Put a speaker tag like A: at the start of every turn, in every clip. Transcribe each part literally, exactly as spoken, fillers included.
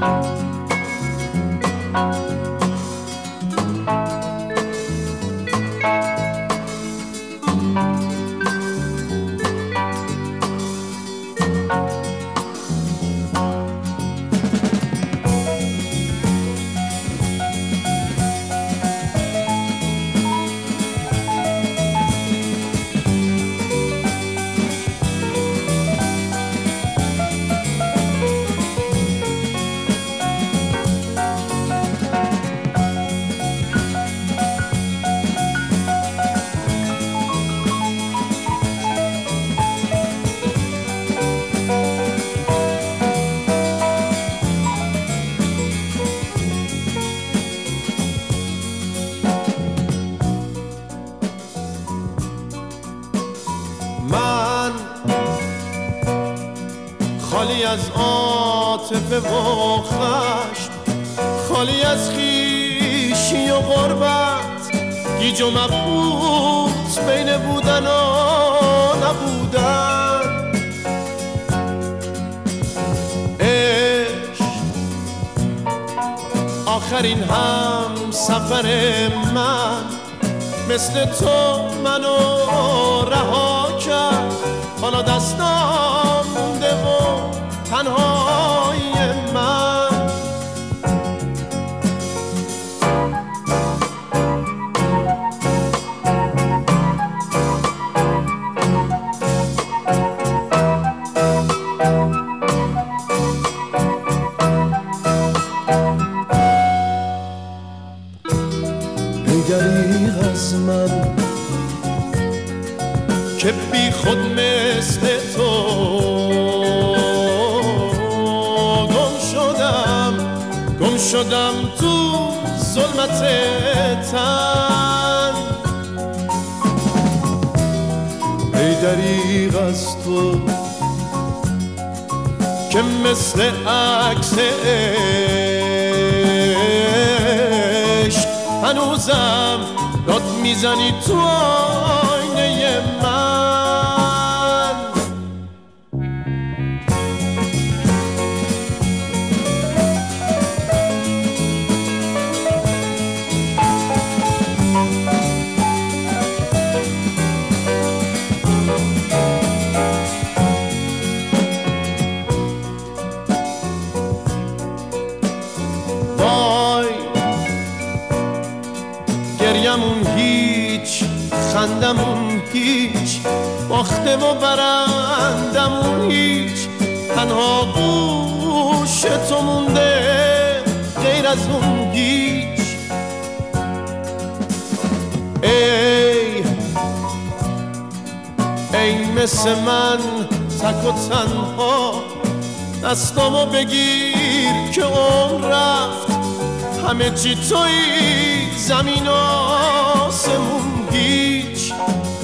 A: خالی از عاطفه و خشم، خالی از خویشی و غربت، گیج و مبهوت بین بودن و نبودن. عشق آخرین هم سفر من، مثل تو منو رها کرد. حالا دستام مونده و تنهای من. ای دریغ از من که بی خود مثل تو گم شدم، گم شدم تو ظلمت تن. ای دریغ از تو که مثل عکس عشق هنوزم داد میزنی تو آینه من. وای گریمون هیچ، خندمون هیچ، باخته و برندمون هیچ. تنها گوش تو مونده غیر از اون هیچ. ای ای مثل من تک و تنها، دستامو بگیر که عمر رفت. همه چی تویی، زمین و آسمون هیچ.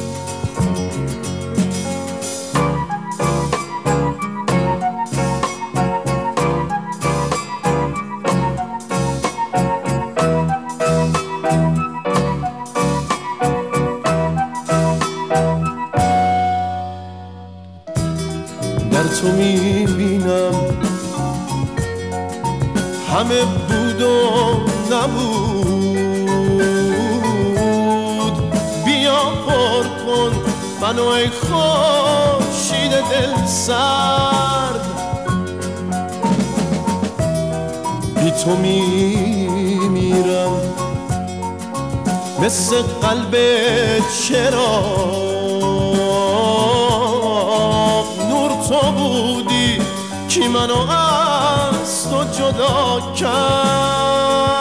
A: در تو میبینم همه بود و نبود. بیا پر کن منو ای خورشید دل سرد. بی تو میمیرم مثل قلب چراغ. نور تو بودی که منو از تو جدا کرد.